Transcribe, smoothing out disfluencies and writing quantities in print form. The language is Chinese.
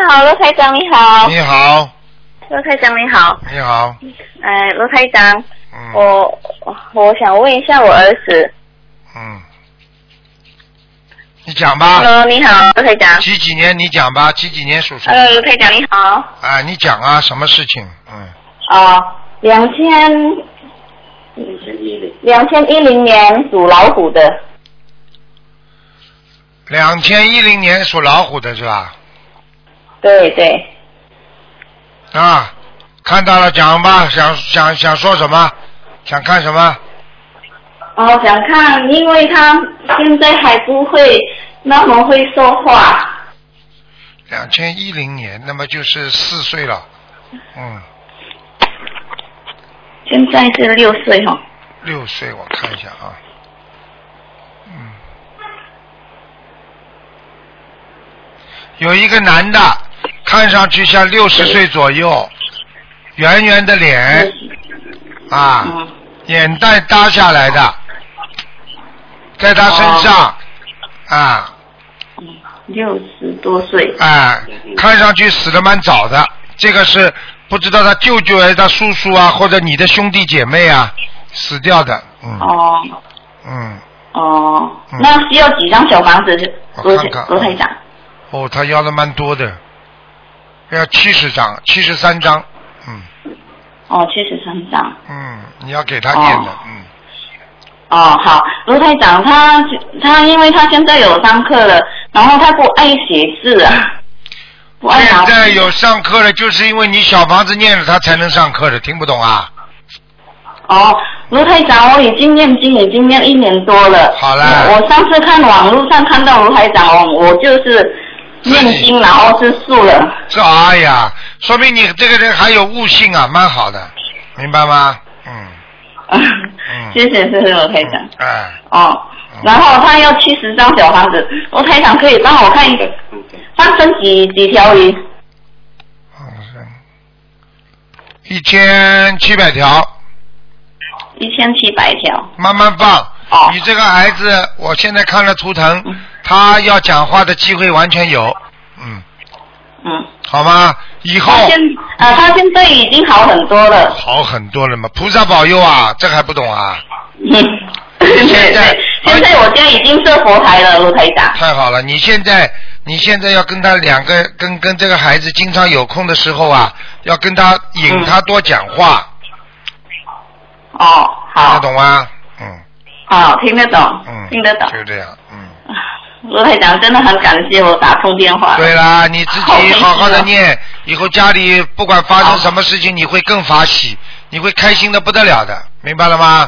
好，罗台长你好。 你好。 罗台长你好。 你好。 罗台长，我想问一下我儿子。 你讲吧。 Hello， 你好，罗台长。 几年？你讲吧，几年属什么？ 罗台长你好。 你讲啊，什么事情 ？2010年属老虎的。 2010年属老虎的是吧？ 对对。 看到了，讲吧，想说什么？想看什么？ 想看，因为他现在还不会那么会说话。 2010年，那么就是4岁了。 现在是6岁哈。 6岁，我看一下啊。有一个男的，看上去像60岁左右，圆圆的脸，眼袋耷下来的，在他身上 60多岁。 看上去死得蛮早的，这个是不知道他舅舅还是他叔叔啊，或者你的兄弟姐妹啊死掉的。 那需要几张小房子？罗台长。 他要的蛮多的，要73张。 73张。 你要给他念的。 好，罗台长，他因为他现在有上课了，然后他不爱写字啊，不爱拿。 现在有上课了，就是因为你小房子念了，他才能上课的，听不懂啊？ 卢台长，我已经念经已经念1年多了。 好了。 我上次看网络上看到卢台长，我就是念经，然后是素了。 哎呀，说明你这个人还有悟性啊，蛮好的，明白吗？ 谢谢卢台长。然后他要70张小房子，卢台长可以帮我看一个，放生几条鱼 ？1700条。 1700条。 慢慢放。你这个孩子，我现在看了图腾，他要讲话的机会完全有。好吗？以后他现在已经好很多了。 好很多了嘛，菩萨保佑啊，这还不懂啊？ 现在我家已经设佛台了，卢台长。 太好了，你现在要跟他跟这个孩子经常有空的时候啊，要跟他引他多讲话。 好。 听得懂吗？ 听得懂。听得懂。 就这样。 罗台长真的很感谢我打通电话。 对啦，你自己好好的念，以后家里不管发生什么事情，你会更法喜，你会开心的不得了的，明白了吗？